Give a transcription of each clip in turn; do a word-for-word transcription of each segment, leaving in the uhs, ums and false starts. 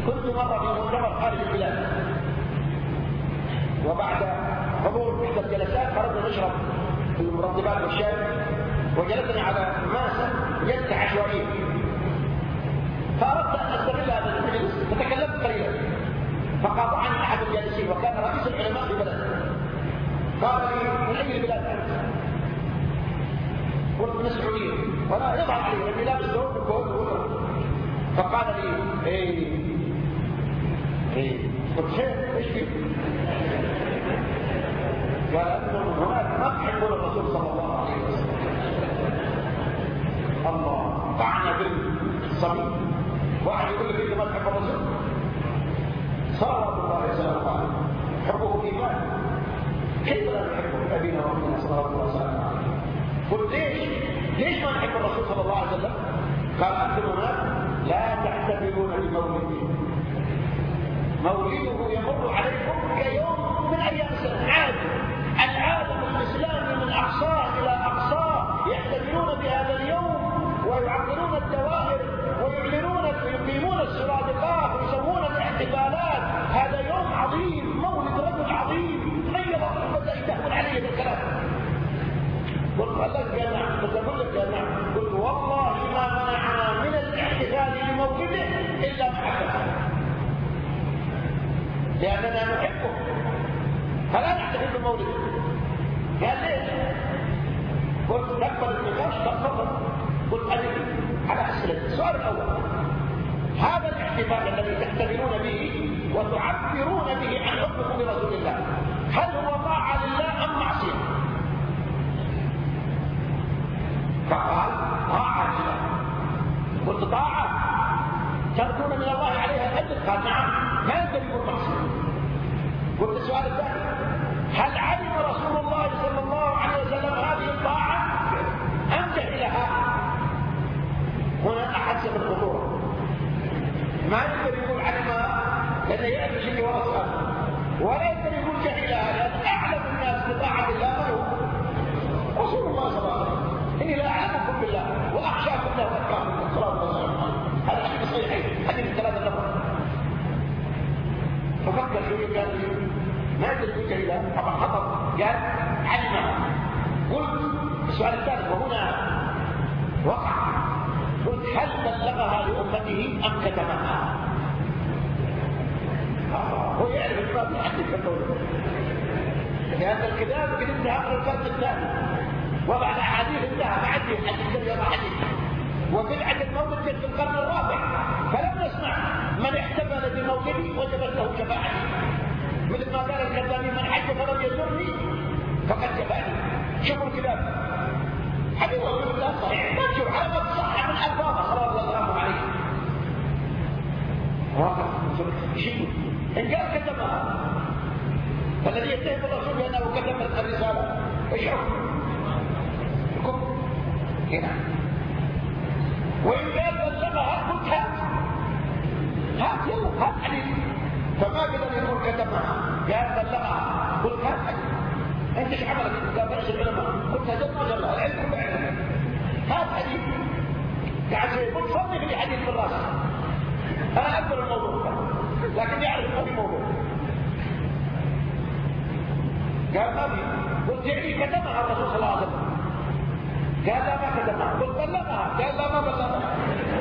كنت مرة في مؤتمر خارج البلاد، وبعد حضور إحدى الجلسات خرجنا نشرب المرطبات والشاي، وجلسنا على ماسة جلسة عشوائية، فأردت أن أستغل هذا المجلس فتكلمت قليلا، فقاطعني أحد الجالسين وكان رئيس العلماء في بلد، قال لي: من أي بلاد أنت؟ قلت: من السعودية. ولا يظهر علي لأني لابس ثوب بالكوت وغيره. فقال لي: ايه ايه قلت: خير ايش فيه؟ قال: انتم هناك ما تحبون الرسول صلى الله عليه وسلم. الله، طعن بالصميم. واحد يقول لك انت ما تحب الرسول؟ صلوات الله وسلامه عليه، حبه ايمان، كيف لا نحبه ابينا وامنا صلوات الله وسلامه عليه؟ قلت: ليش؟ ليش ما نحب الرسول صلى الله عليه وسلم؟ قال: انتم هناك لا تحتفلون بمولده، مولده يمر عليكم كيوم من ايام السنه، عادي. العالم الاسلامي من اقصاه الى اقصاه يحتفلون بهذا اليوم ويعطلون الدوائر ويعلنون ويقيمون السرادقات ويسوون الاحتفالات. هذا يوم عظيم، مولد رجل عظيم. اي رجل بدا يتهون عليه بالكلام. قلت: لك يا نعم. قلت: اقول لك يا نعم. قلت: والله ما منعنا من الاحتفال بمولده الا محبته، لاننا نحبه فلا نحتفل بمولده. قال: ليش؟ قلت: نقبل النقاش. تفضل. قلت: أجل على أسئلة. السؤال الأول: هذا الاحتفال الذي تحتفلون به وتعبرون به عن حبكم لرسول الله، هل هو طاعة لله أم معصية؟ فقال: طاعة لله. قلت: طاعة ترجون من الله عليها الأجر؟ قال: نعم. ما يقدر يكون معصية. قلت: السؤال الثاني: هل علم رسول الله صلى الله عليه وسلم هذه الطاعة أم جهلها؟ هنا أحس بالخطورة. ما يقدر يقول علمها لأنه يعرف شيء وراء سؤال، ولا يقدر يقول جهلها لأن أعلم الناس بطاعة الله من هو؟ رسول الله صلى الله عليه وسلم. إني لا أعلمكم بالله وأخشاكم له وأتقاكم صلى الله عليه وسلم. هذا حديث صحيحين، حديث الثلاثة نفر. ففكر شوية قال لي: ما يقدر يقول جهلها، طبعا خطر. قال: علمها. قلت: السؤال الثالث وهنا وقع. قلت: هل بلغها لأمته أم كتمها؟ هو يعرف الباب يحدث الدولة، لأن الكتاب قد انتهى من الفرد الثاني، وضع الأحاديث انتهى ما عندي حديث اليوم حديث، وبدعة المولد في القرن الرابع، فلم نسمع من احتفل بمولدي وجبت له شفاعتي، مثل ما قال الكذابين: من حج فلم يزرني فقد جفاني. شوفوا الكتاب حديث رسول الله صحيح، ما تشوف على ما تصح من ألفاظه صلى الله عليه وسلم. واقع شيء إن قال كتبها، فالذي يتهم الرسول بأنه كتب الرسالة ايش حكم؟ الكفر هنا. وإن قال بلغها قلت: هات هات يلا هات حديث. فما قدر يقول كتبها، قال بلغها. قلت: هات حديث. انت ايش عملك؟ قال: درس العلماء. قلت: هجد ما جل العلم كله علم. هات حديث. قاعد يقول: صدق لي حديث بالراس. انا اكبر الموضوع لكن يعرف ما في موضوع. قال: ما في. قلت: يعني كتبها الرسول صلى الله عليه وسلم. قال: لا ما كتبها. قلت: بلغها. قال: لا ما بلغها.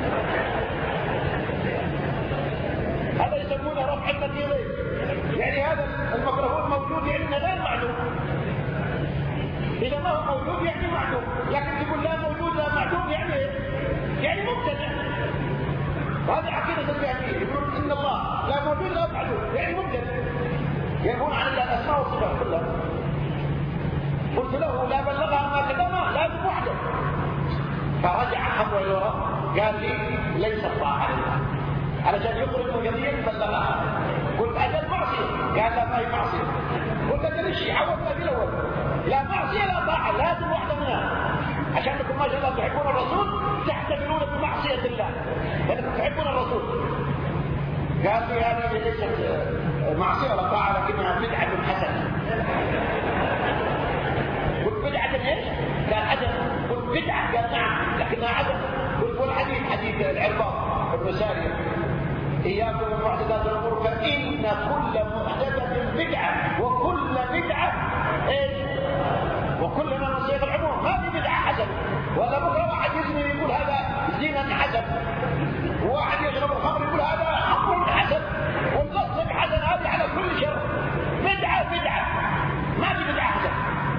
هذا يسمونه رفع النتيجة، يعني هذا الميكروفون موجود يعني غير معلوم. إذا ما هو موجود يعني معلوم، لكن تقول لا موجود لا معلوم يعني يعني مبتدع. وهذه عقيدة الجاهلية، يقولون إن الله لا موجود لا معلوم يعني مبتدع، ينهون عن الأسماء والصفات كلها. قلت له: لا بلغها ما كتبها لازم وحده. فرجع خطوة إلى وراء قال لي: ليس طاعة لله، علشان يخرج جميعا بلغها. قلت: أجل معصية. قال: لا ما هي معصية. قلت: أجل الشيء عودنا في الأول، لا معصية لا طاعة، لازم واحدة منها، عشان انكم ما شاء الله تحبون الرسول تحتفلون بمعصية الله لأنكم تحبون الرسول. قال لي: هذه ليست معصية ولا طاعة لكنها بدعة حسنة. قلت: بدعة ايش؟ قال: عدم. قلت: بدعة؟ قال: نعم لكنها عدم. قلت: والحديث حديث العرباض بن سارية إياكم ومحدثات الأمور فإن كل محدثة بدعة وكل بدعة إيش؟ وكل ما نصيغ العموم. هذه بدعة حسنة. ولا بكرة واحد يزني يقول هذا زنا حسن، وواحد يشرب الخمر يقول هذا خمر حسن، والقصد حسن. هذه على كل شر بدعة بدعة، ما في بدعة حسن.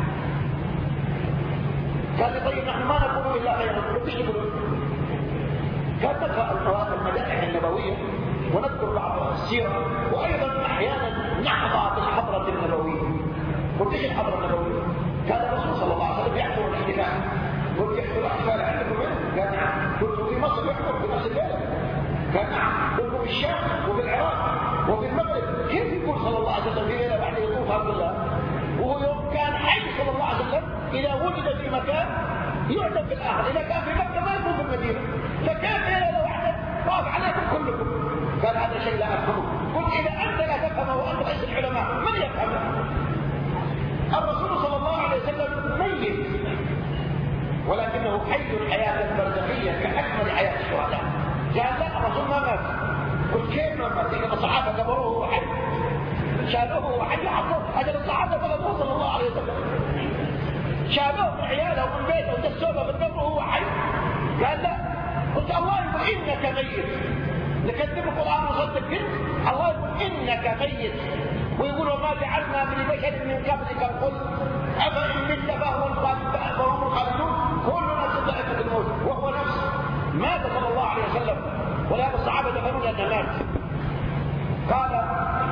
قال لي طيب نحن ما نقول إلا خيرا. ايش تقولون؟ قال نقرأ الفوائد المدائح النبوية ونذكر بعض السيرة، وأيضا أحيانا نحظى بالحضرة النبوية. قلت ايش الحضرة النبوية؟ كان الرسول صلى الله عليه وسلم يحضر الاحتفال. قلت يحضر الاحتفال عندكم وين؟ قال نعم. قلت في مصر يحضر في نفس الليلة؟ قال نعم. قلت في الشام وفي العراق وفي المغرب. كيف يقول صلى الله عليه وسلم في ليلة بعد يطوف عبد الله؟ وهو يوم كان حي صلى الله عليه وسلم إذا وجد في مكان يعدم في الآخر، إذا كان في مكة ما يكون في المدينة، فكيف ليلة واحدة طاف عليكم كلكم؟ قال هذا شيء لا أفهمه. قلت إذا أنت لا تفهمه وأنت رئيس العلماء من يفهمه؟ الرسول صلى الله عليه وسلم ميت ولكنه حي حياة برزخية كأكمل حياة الشهداء. قال لا الرسول ما مات. قلت كيف ما مات؟ إذا الصحابة قبروه وهو حي، شالوه وهو حي حطوه. أجل الصحابة بلغوه صلى الله عليه وسلم، شالوه من عياله ومن بيته ودسوه بالقبر وهو حي. قال لا. قلت الله يقول إنك ميت. نكذب القرآن وصدق كذب. الله يقول إنك ميت، ويقول وما جعلنا من بشر من قبلك الخلد أفإن مت فهم الخالدون كل نفس ذائقة الموت وهو نفس مات صلى الله عليه وسلم. ولهذا الصحابة يفهمون أنه مات. قال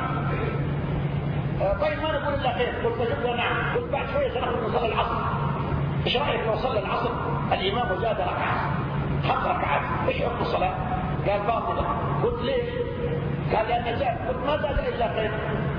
طيب ما نقول إلا خير. قلت شكرا نعم. قلت بعد شوية سنخرج نصلي العصر، إيش رأيك لو صلى العصر الإمام وزاد ركعات خمس ركعات إيش حكم الصلاة؟ قال باطلة. قلت ليش؟ قال لأن زاد. قلت ما زاد إلا خير.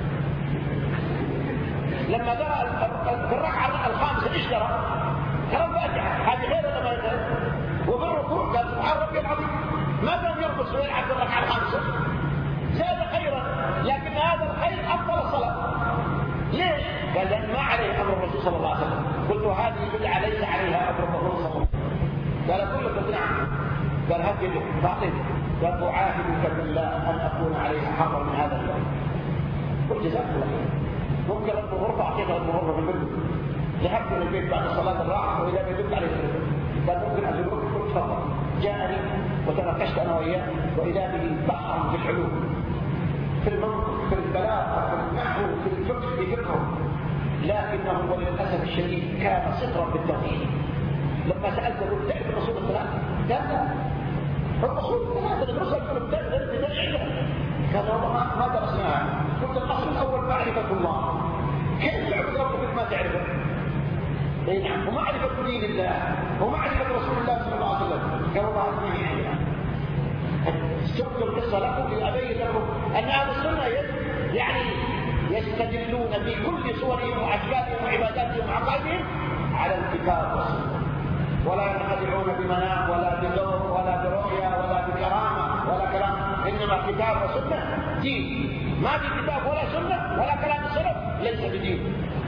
لما قرأ في الركعة الخامسة إيش قرأ؟ قرأ الفاتحة. هذه غير ولا ما غير؟ وبالركوع قال سبحان ربي العظيم. ما كان يرقص ويلعب في الركعة الخامسة، زاد خيرا، لكن هذا الخير أفضل الصلاة. ليش؟ قال لأن ما عليه أمر الرسول صلى الله عليه وسلم. قلت هذه بدعة ليس عليها أمر الرسول صلى الله عليه وسلم. قال أقول لك نعم. قال هات يدك تعطيك. قال أعاهدك بالله أن أكون عليها حقا من هذا اليوم. قلت جزاك الله خير. ممكن أن غرفة أعطيك أن غرفة في البيت. ذهبت من البيت بعد صلاة الراحة وإذا بيدك عليه السلام. قال ممكن أن أقول قلت تفضل. جاءني وتناقشت أنا وإياه وإذا به بحر في العلوم، في المنطق، في البلاغة، في النحو، في الفقه، في فقه، لكنه وللأسف الشديد كان صفرا بالتوحيد. لما سألته قلت تعرف الرسول الثلاثة؟ قال لا. الرسول الثلاثة الرسل كانوا بدأ قال والله ما درسناها. قلت الأصل الأول معرفة الله. كيف تعبد ربك ما تعرفه؟ اي نعم. ومعرفة دين الله ومعرفة رسول الله صلى الله عليه وسلم. قال والله ما هي عندنا. سبت القصة لكم لأبين لكم أن أهل السنة يعني يستدلون في كل صورهم وأشكالهم وعباداتهم وعقائدهم على الكتاب والسنة، ولا ينخدعون بمنام ولا بدور ولا برؤيا ولا بكرامة ولا كلام، إنما كتاب وسنة دين. ما في كتاب ولا سنة ولا كلام السلف ليس بدين.